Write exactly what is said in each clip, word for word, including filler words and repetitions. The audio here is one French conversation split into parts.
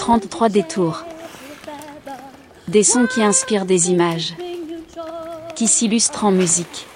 trente-trois détours. Des sons qui inspirent des images, qui s'illustrent en musique.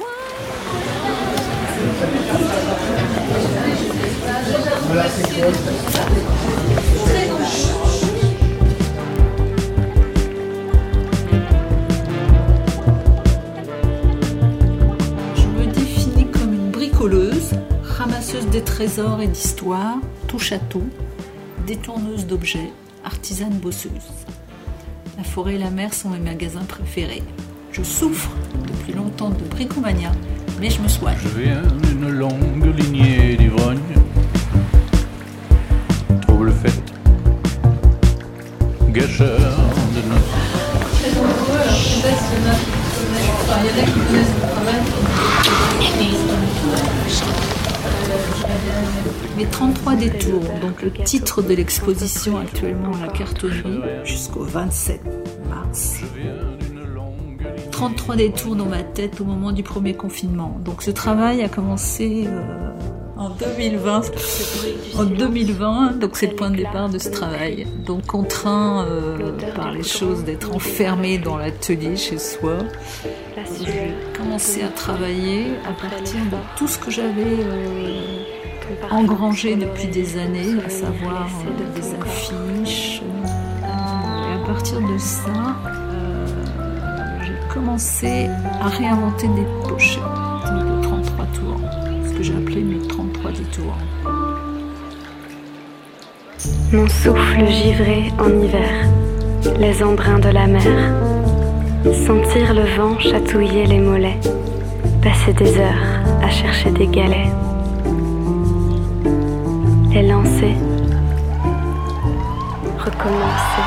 Je me définis comme une bricoleuse, ramasseuse des trésors et d'histoires, touche à tout, détourneuse d'objets, artisane bosseuse. La forêt et la mer sont mes magasins préférés. Je souffre depuis longtemps de bricomania, mais je me soigne. Je viens d'une longue lignée d'ivrognes, trouble fait, gâcheur de noces. Très nombreux, alors je sais pas s'il y en a qui connaissent, enfin il y en a qui connaissent mon travail. Mes trente-trois détours, donc le titre de l'exposition actuellement à la Cartonnerie jusqu'au vingt-sept mars. trente-trois détours dans ma tête au moment du premier confinement. Donc ce travail a commencé euh, en deux mille vingt. En deux mille vingt, donc c'est le point de départ de ce travail. Donc contraint euh, par les choses d'être enfermé dans l'atelier chez soi, j'ai commencé à travailler à partir de tout ce que j'avais euh, engrangé depuis des années, à savoir euh, des affiches. Euh, et à partir de ça, euh, j'ai commencé à réinventer des pochettes de trente-trois tours, ce que j'ai appelé mes trente-trois détours. Mon souffle givré en hiver, les embruns de la mer, sentir le vent chatouiller les mollets, passer des heures à chercher des galets, les lancer, recommencer.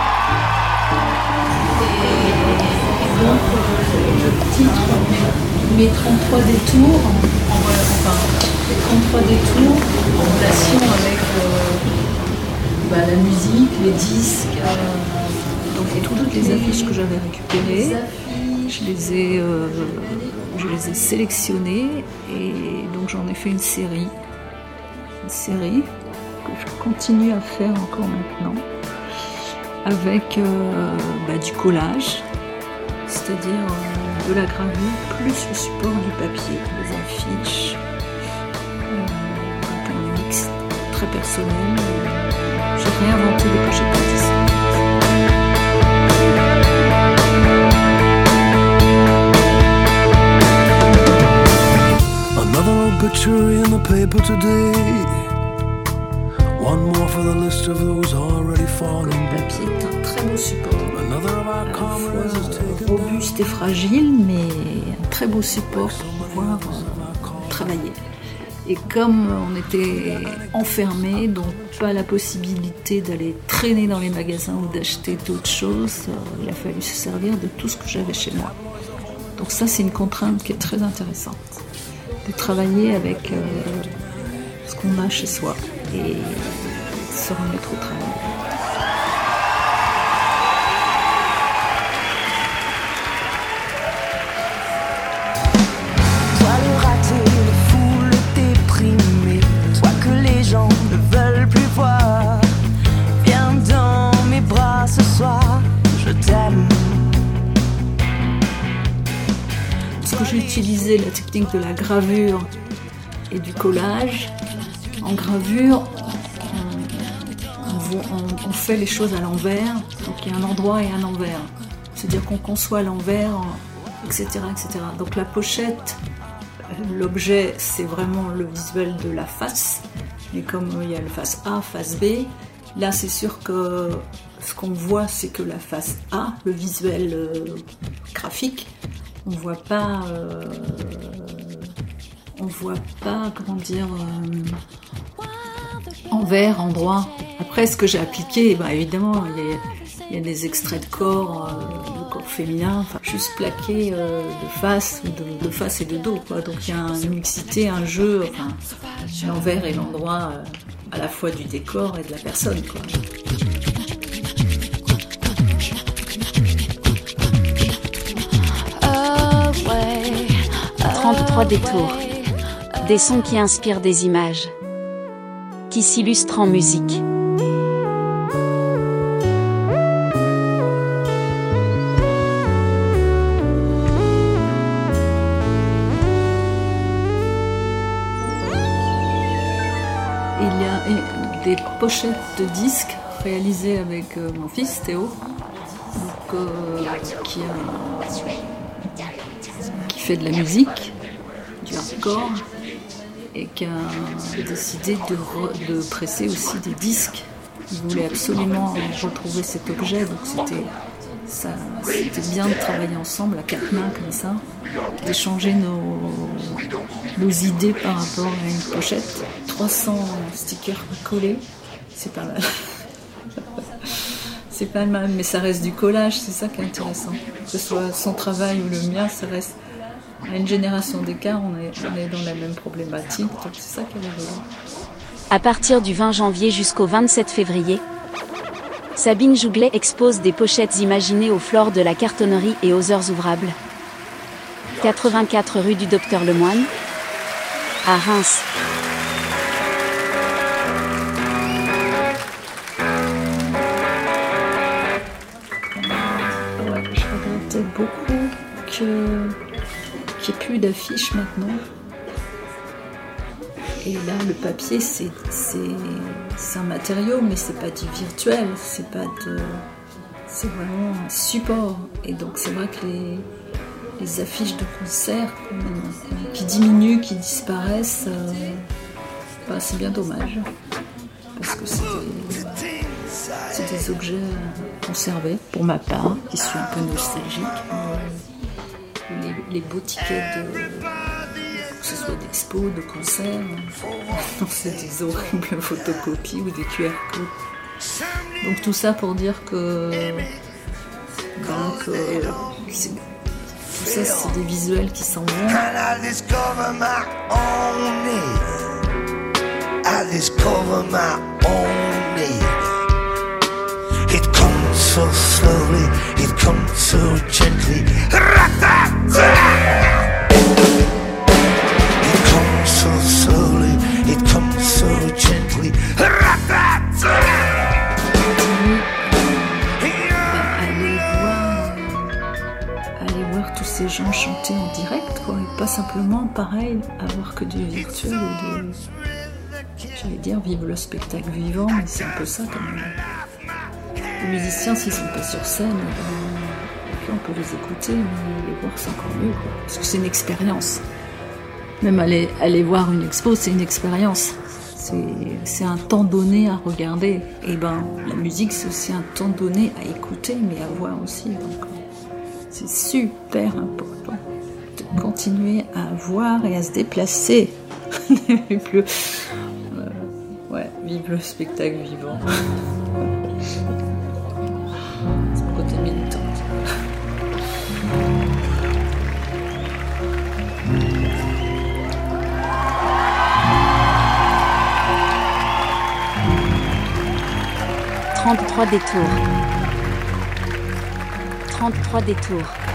Et donc, le titre, mes trente-trois détours, en, enfin, les trente-trois détours en relation avec euh, bah, la musique, les disques, euh, donc et toutes les affiches que j'avais récupérées, je les ai, euh, je les ai sélectionnées et donc j'en ai fait une série, une série que je continue à faire encore maintenant, avec euh, bah, du collage, c'est-à-dire euh, de la gravure plus le support du papier, des affiches, euh, donc un mix très personnel. J'ai réinventé les pochettes d'artistes. Another obituary in the paper today. One more for the list of those already fallen. Le papier est un très beau support, à la fois robuste et fragile, mais un très beau support pour pouvoir euh, travailler. Et comme on était enfermés, donc pas la possibilité d'aller traîner dans les magasins ou d'acheter d'autres choses, euh, il a fallu se servir de tout ce que j'avais chez moi. Donc ça, c'est une contrainte qui est très intéressante, de travailler avec euh, ce qu'on a chez soi et se remettre au travail. Toi le raté, le fou, le déprimé, toi que les gens ne veulent plus voir, viens dans mes bras ce soir, je t'aime. Parce que j'ai utilisé la technique de la gravure et du collage. En gravure, on, on, on fait les choses à l'envers, donc il y a un endroit et un envers. C'est-à-dire qu'on conçoit l'envers, et cetera, et cetera. Donc la pochette, l'objet, c'est vraiment le visuel de la face, mais comme il y a le face A, face B, là c'est sûr que ce qu'on voit, c'est que la face A, le visuel euh, graphique, on voit pas, euh, on voit pas, comment dire, euh, envers, endroit. Après, ce que j'ai appliqué, bah, évidemment, il y a, il y a des extraits de corps, euh, de corps féminin, enfin, juste plaqué euh, de face, de, de face et de dos, quoi. Donc il y a une mixité, un jeu, enfin, l'envers et l'endroit, euh, à la fois du décor et de la personne, quoi. trente-trois détours. Des sons qui inspirent des images, qui s'illustrent en musique. des pochettes de disques réalisées avec euh, mon fils Théo, donc, euh, qui, a, qui fait de la musique, du hardcore, et qui a décidé de, re, de presser aussi des disques. Il voulait absolument retrouver cet objet, donc c'était, ça, c'était bien de travailler ensemble à quatre mains comme ça, d'échanger nos, nos idées par rapport à une pochette. trois cents stickers collés, c'est pas mal. C'est pas mal, mais ça reste du collage, c'est ça qui est intéressant. Que ce soit son travail ou le mien, ça reste à une génération d'écart, on est, on est dans la même problématique, donc c'est ça qui est rigolo. À partir du vingt janvier jusqu'au vingt-sept février, Sabine Jouglet expose des pochettes imaginées aux flores de la cartonnerie et aux heures ouvrables. quatre-vingt-quatre rue du Docteur Lemoine, à Reims. Ouais, je regrettais beaucoup que, qu'il n'y ait plus d'affiches maintenant. Et là, le papier, c'est, c'est, c'est un matériau, mais c'est pas du virtuel, c'est pas de, c'est vraiment un support. Et donc, c'est vrai que les, les affiches de concert qui diminuent, qui disparaissent, euh, bah, c'est bien dommage. Parce que c'est des, c'est des objets conservés, pour ma part, qui suis un peu nostalgique. Euh, les, les beaux tickets de... que ce soit d'expo, de concert, non, c'est des horribles photocopies ou des Q R codes. Donc tout ça pour dire que, donc, euh, c'est, tout ça c'est des visuels qui s'en vont. It comes so slowly, it comes so gently. So slowly, it comes so gently. Aller voir, aller voir tous ces gens chanter en direct, quoi, et pas simplement, pareil, avoir que du virtuel ou de, j'allais dire, vivre le spectacle vivant, mais c'est un peu ça quand même. Les musiciens, s'ils sont pas sur scène, ben, on peut les écouter, mais les voir, c'est encore mieux, quoi, parce que c'est une expérience. Même aller, aller voir une expo, c'est une expérience. C'est, c'est un temps donné à regarder. Et ben, la musique, c'est aussi un temps donné à écouter, mais à voir aussi. Donc, c'est super important de continuer à voir et à se déplacer. Plus, euh, ouais, vive le spectacle vivant. C'est le côté militant. trente-trois détours. trente-trois détours.